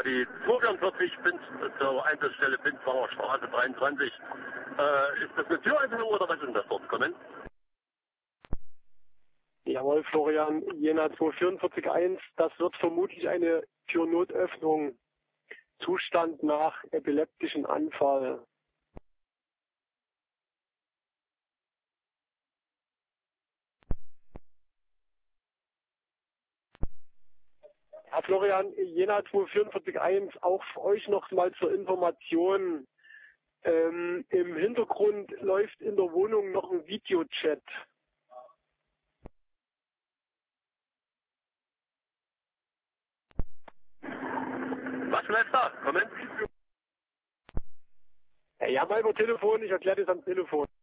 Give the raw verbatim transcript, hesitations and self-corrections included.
die zweihundertvierzig Pins zur Einsatzstelle Pinsbacher Straße dreiundzwanzig. Äh, ist das eine Türöffnung oder was ist das dort? Kommen? Jawohl, Florian, Jena zwei vier vier eins, das wird vermutlich eine Türnotöffnung. Zustand nach epileptischen Anfall. Herr Florian, Jena zwei vier vier eins, auch für euch noch mal zur Information. Ähm, im Hintergrund läuft in der Wohnung noch ein Videochat. Was läuft da? Kommen? Ja, mal über Telefon, ich erkläre das am Telefon.